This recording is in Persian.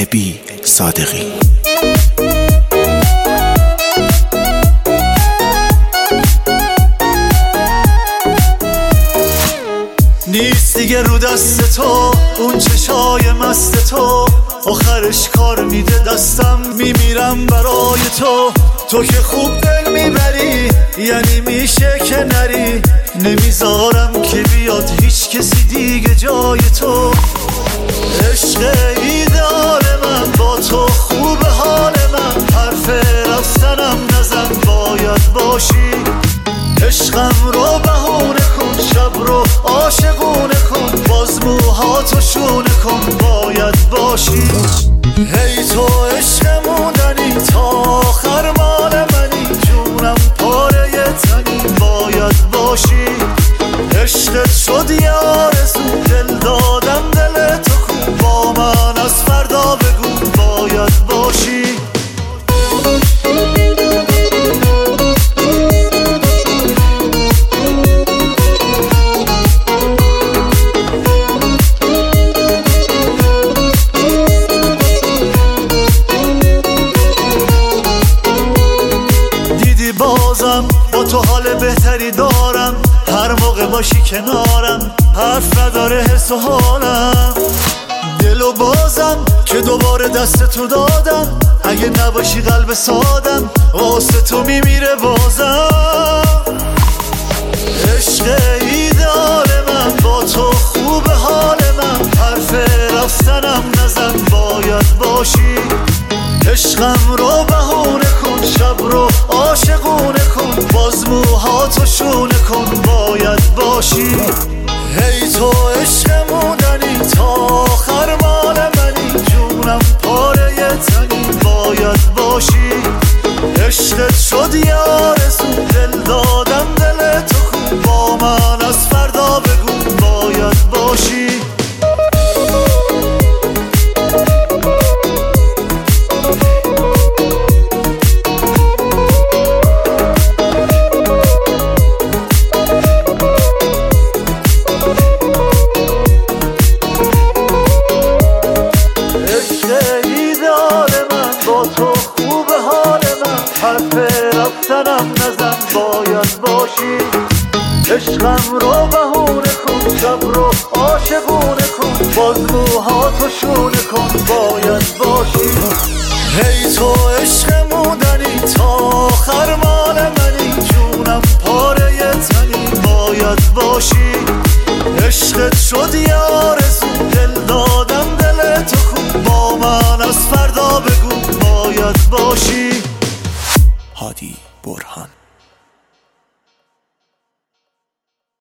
ابی صادقی. نیست دیگه رو دست تو اون چشای مست تو، آخرش کار میده دستم میمیرم برای تو. تو که خوب دل میبری یعنی میشه که نری، نمیذارم که بیاد هیچ کسی دیگه جای تو. عشق ایدال من با تو خوب حال من، حرف رفتنم نزن باید باشی. عشقم رو بهونه کن شب رو عاشقونه کن، باز موهاتو شونه کن باید باشی. هی تو عشق موندنی تا آخر مال منی، جونم پاره تنی باید باشی. عشقت شد یه آرزو دل دادم دل تو کو، با من از فردا بگو باید باشی. بازم با تو حال بهتری دارم، هر موقع باشی کنارم حرف نداره حس و حالم. دلو بازم که دوباره دست تو دادم، اگه نباشی قلب سادم واسه تو میمیره بازم. عشق ایدال من با تو خوب حال من، حرف رفتنم نزن باید باشی. عشقم رو بهونه کن شب رو عاشقونه کن، باز موهاتو شونه کن باید باشی. هی تو عشق موندنی تا آخر مال منی، جونم پاره تنی باید باشی. عشقت شد یه آرزو دل دادم دل تو کو، با من از فردا بگو باید باشی. تو خوب حال من، حرف رفتنم نزن باید باشی. عشقم رو بهونه کن شب رو عاشقونه کن، باز موهاتو شونه کن باید باشی. هی تو عشق موندنی تا آخر مال منی، جونم پاره تنی باید باشی. عشقت شد یه آرزو دل دادم دل تو کو، با من از فردا بگو باید باشی. هادی